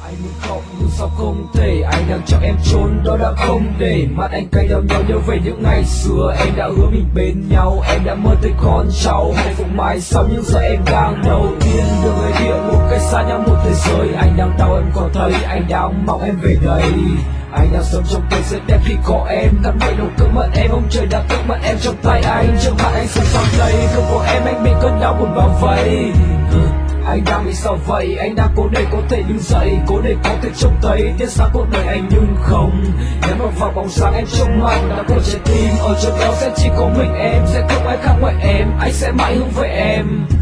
Anh muốn khóc nhưng sao không thể, anh đang cho em trốn đó đã không để mắt anh cay đau nhau nhớ về những ngày xưa. Em đã hứa mình bên nhau, em đã mơ tới con cháu hạnh phúc mãi sau, nhưng giờ em đang đầu tiên đường người địa một cái xa nhau một thế giới. Anh đang đau em còn thấy, anh đang mong em về đây. Anh đang sống trong cơn giấc đẹp khi có em, cắn vậy đầu cơn mất em, ông trời đã cưỡng mất em trong tay anh. Trước mặt anh sống sau đây, không có em anh bị cơn đau buồn bao vây. Anh đang bị sao vậy, anh đang cố để có thể đứng dậy, cố để có thể trông thấy tia sáng cuộc đời anh nhưng không. Nếu mà vào bóng sáng em trông mạnh đã của trái tim, ở chỗ đó sẽ chỉ có mình em, sẽ không ai khác ngoài em, anh sẽ mãi hướng về em.